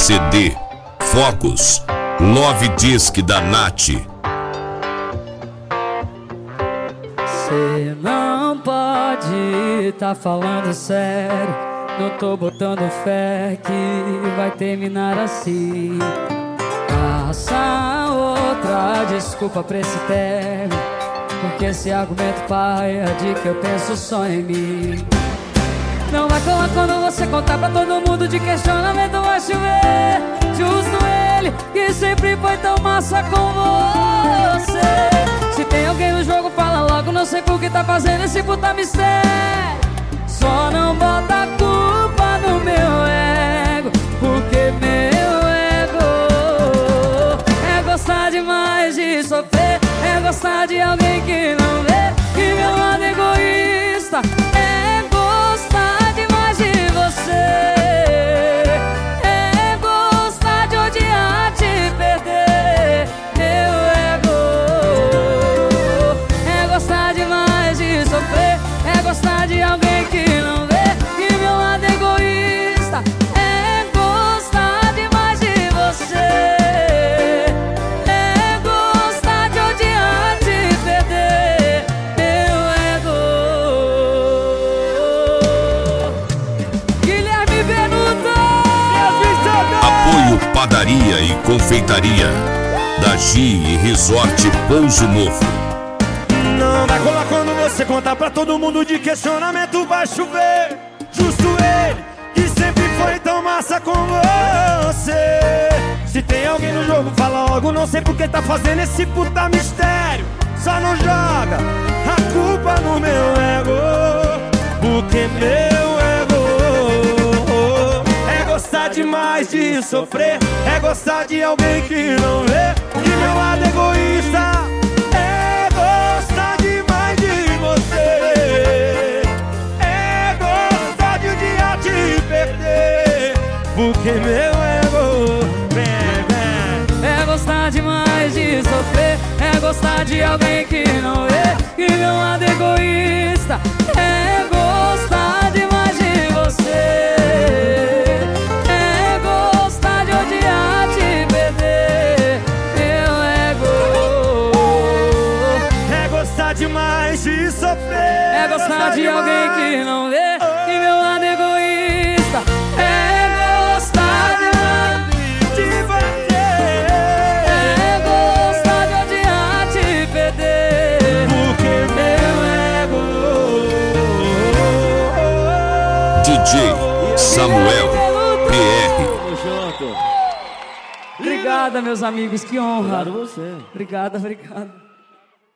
CD, Focus, Love Disc da Nath. Cê não pode tá falando sério, não tô botando fé que vai terminar assim. Caça outra desculpa pra esse término, porque esse argumento paia de que eu penso só em mim. Não vai colar quando você contar pra todo mundo, de questionamento vai chover. Justo ele, que sempre foi tão massa com você. Se tem alguém no jogo, fala logo, não sei por que tá fazendo esse puta mistério. Só não bota a culpa no meu ego, porque meu ego é gostar demais de sofrer, é gostar de alguém que não vê que meu lado egoísta é gostar demais de você. É gostar de odiar, te perder. Meu ego é gostar demais de sofrer, é gostar de alguém que não vê que meu lado egoísta é gostar demais de você. É gostar de odiar, te perder. Meu ego. Guilherme Benuto. Apoio Padaria e Confeitaria da Gi Resort Pouso Novo. Não vai colar quando você contar pra todo mundo, de questionamento vai chover. Justo ele, que sempre foi tão massa com você. Se tem alguém no jogo, fala logo, não sei por que tá fazendo esse puta mistério. Só não joga a culpa no meu ego, porque meu ego é gostar demais de sofrer, é gostar de alguém que não vê que meu lado egoísta é gostar demais de você. É gostar de odiar, te perder, porque meu ego É gostar demais de sofrer, é gostar de alguém que não vê que meu lado egoísta é gostar demais de você. É gostar de odiar, te perder. Meu ego é gostar demais de sofrer, é gostar de alguém que não vê que meu lado egoísta é gostar demais de você. é gostar de odiar, te perder. Porque meu ego DJ Samuel PR. Tamo junto. Obrigada, meus amigos, que honra. Obrigado você. Obrigado.